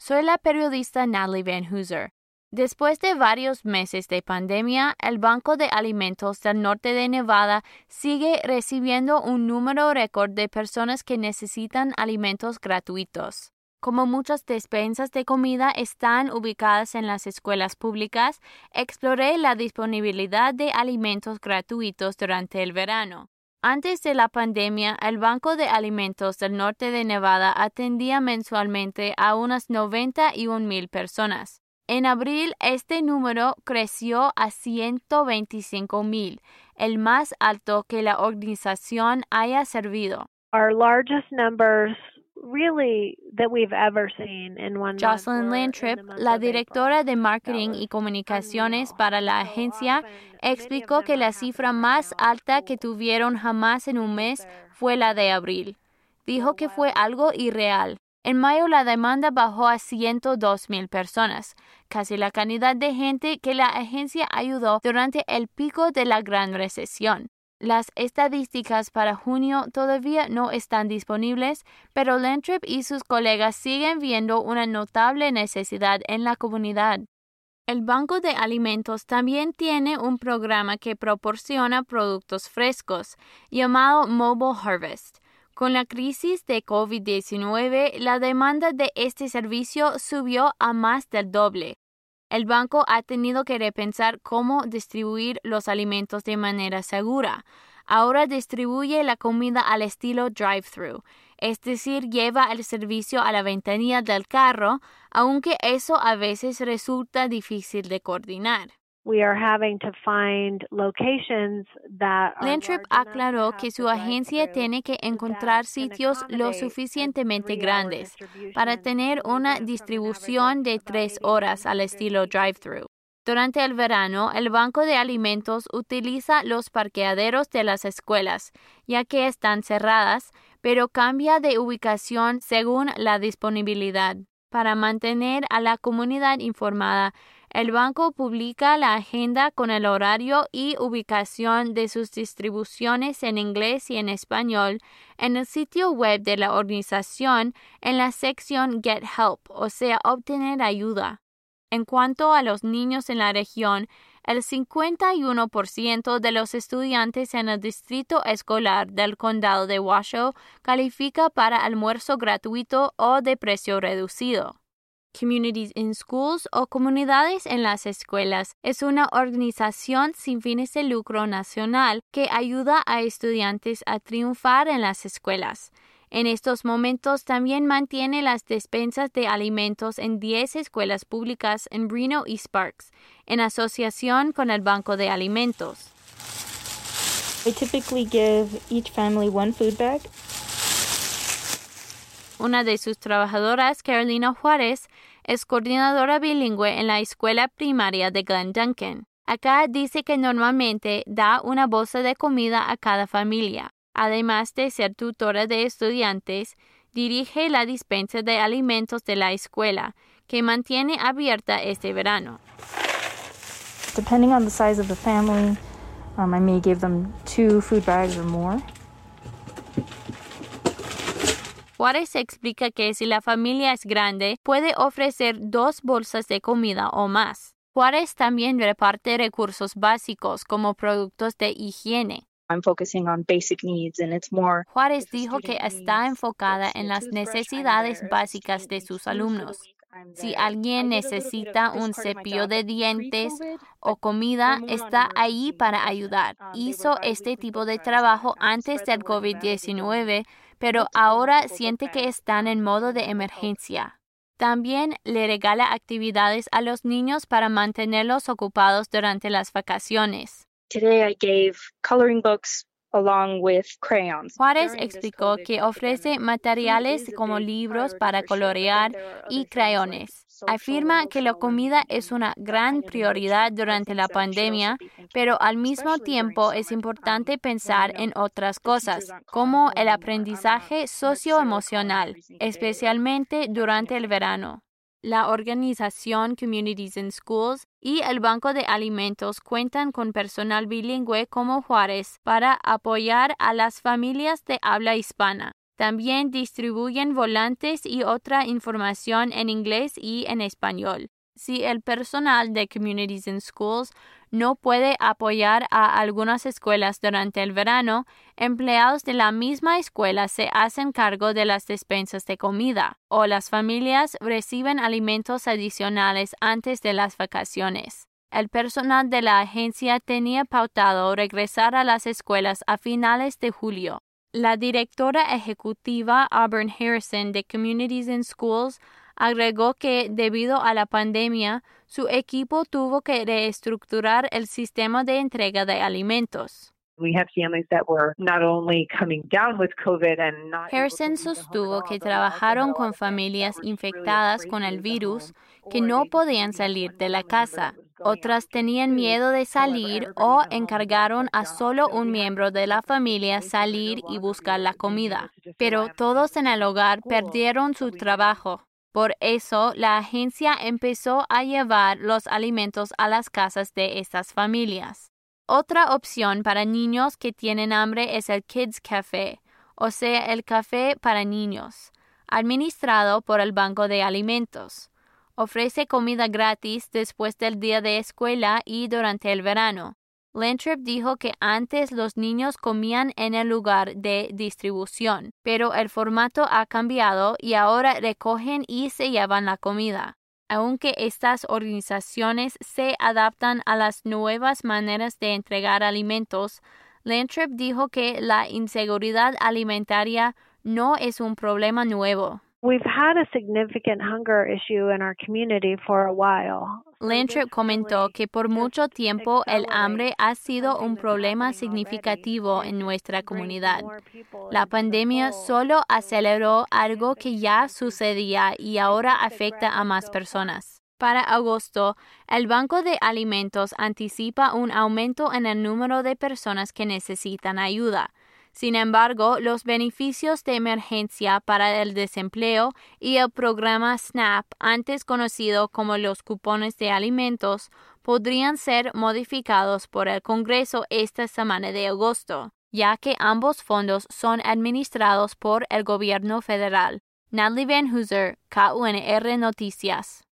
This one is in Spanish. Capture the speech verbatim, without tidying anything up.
Soy la periodista Natalie Van Hooser. Después de varios meses de pandemia, el Banco de Alimentos del Norte de Nevada sigue recibiendo un número récord de personas que necesitan alimentos gratuitos. Como muchas despensas de comida están ubicadas en las escuelas públicas, exploré la disponibilidad de alimentos gratuitos durante el verano. Antes de la pandemia, el Banco de Alimentos del Norte de Nevada atendía mensualmente a unas noventa y un mil personas. En abril, este número creció a ciento veinticinco mil, el más alto que la organización haya servido. Our largest numbers really that we've ever seen in one Jocelyn month. Lantrip, la directora de marketing y comunicaciones para la agencia, explicó que la cifra más alta que tuvieron jamás en un mes fue la de abril. Dijo que fue algo irreal. En mayo la demanda bajó a ciento dos mil personas, casi la cantidad de gente que la agencia ayudó durante el pico de la Gran Recesión. Las estadísticas para junio todavía no están disponibles, pero Lantrip y sus colegas siguen viendo una notable necesidad en la comunidad. El Banco de Alimentos también tiene un programa que proporciona productos frescos, llamado Mobile Harvest. Con la crisis de COVID diecinueve, la demanda de este servicio subió a más del doble. El banco ha tenido que repensar cómo distribuir los alimentos de manera segura. Ahora distribuye la comida al estilo drive-thru, es decir, lleva el servicio a la ventanilla del carro, aunque eso a veces resulta difícil de coordinar. We are having to find locations that are Lantrip aclaró que su agencia tiene que encontrar sitios lo suficientemente grandes para tener una distribución de tres horas al estilo drive-thru. Durante el verano, el Banco de Alimentos utiliza los parqueaderos de las escuelas, ya que están cerradas, pero cambia de ubicación según la disponibilidad. Para mantener a la comunidad informada, el banco publica la agenda con el horario y ubicación de sus distribuciones en inglés y en español en el sitio web de la organización en la sección Get Help, o sea, obtener ayuda. En cuanto a los niños en la región, el cincuenta y uno por ciento de los estudiantes en el distrito escolar del condado de Washoe califica para almuerzo gratuito o de precio reducido. Communities in Schools o Comunidades en las Escuelas es una organización sin fines de lucro nacional que ayuda a estudiantes a triunfar en las escuelas. En estos momentos también mantiene las despensas de alimentos en diez escuelas públicas en Reno y Sparks, en asociación con el Banco de Alimentos. We typically give each family one food bag. Una de sus trabajadoras, Carolina Juárez, es coordinadora bilingüe en la escuela primaria de Glen Duncan. Acá dice que normalmente da una bolsa de comida a cada familia. Además de ser tutora de estudiantes, dirige la despensa de alimentos de la escuela, que mantiene abierta este verano. Depending on the size of the family, um, I may give them two food bags or more. Juárez explica que si la familia es grande, puede ofrecer dos bolsas de comida o más. Juárez también reparte recursos básicos como productos de higiene. I'm focusing on basic needs and it's more. Juárez dijo que está enfocada en las necesidades básicas de sus alumnos. Si alguien necesita un cepillo de dientes o comida, está ahí para ayudar. Hizo este tipo de trabajo antes del COVID diecinueve, pero ahora siente que están en modo de emergencia. También le regala actividades a los niños para mantenerlos ocupados durante las vacaciones. Today I gave coloring books along with crayons. Juárez explicó que ofrece materiales como libros para colorear y crayones. Afirma que la comida es una gran prioridad durante la pandemia, pero al mismo tiempo es importante pensar en otras cosas, como el aprendizaje socioemocional, especialmente durante el verano. La organización Communities in Schools y el Banco de Alimentos cuentan con personal bilingüe como Juárez para apoyar a las familias de habla hispana. También distribuyen volantes y otra información en inglés y en español. Si el personal de Communities in Schools no puede apoyar a algunas escuelas durante el verano, empleados de la misma escuela se hacen cargo de las despensas de comida, o las familias reciben alimentos adicionales antes de las vacaciones. El personal de la agencia tenía pautado regresar a las escuelas a finales de julio. La directora ejecutiva Auburn Harrison de Communities in Schools agregó que debido a la pandemia, su equipo tuvo que reestructurar el sistema de entrega de alimentos. Harrison sostuvo que trabajaron con familias infectadas con el virus que no podían salir de la casa. Otras tenían miedo de salir o encargaron a solo un miembro de la familia salir y buscar la comida. Pero todos en el hogar perdieron su trabajo. Por eso, la agencia empezó a llevar los alimentos a las casas de estas familias. Otra opción para niños que tienen hambre es el Kids Café, o sea, el café para niños, administrado por el Banco de Alimentos. Ofrece comida gratis después del día de escuela y durante el verano. Lantrip dijo que antes los niños comían en el lugar de distribución, pero el formato ha cambiado y ahora recogen y se llevan la comida. Aunque estas organizaciones se adaptan a las nuevas maneras de entregar alimentos, Lantrip dijo que la inseguridad alimentaria no es un problema nuevo. We've had a significant hunger issue in our community for a while. Lantrip comentó que por mucho tiempo el hambre ha sido un problema significativo en nuestra comunidad. La pandemia solo aceleró algo que ya sucedía y ahora afecta a más personas. Para agosto, el Banco de Alimentos anticipa un aumento en el número de personas que necesitan ayuda. Sin embargo, los beneficios de emergencia para el desempleo y el programa SNAP, antes conocido como los cupones de alimentos, podrían ser modificados por el Congreso esta semana de agosto, ya que ambos fondos son administrados por el gobierno federal. Natalie Van Hooser, K U N R Noticias.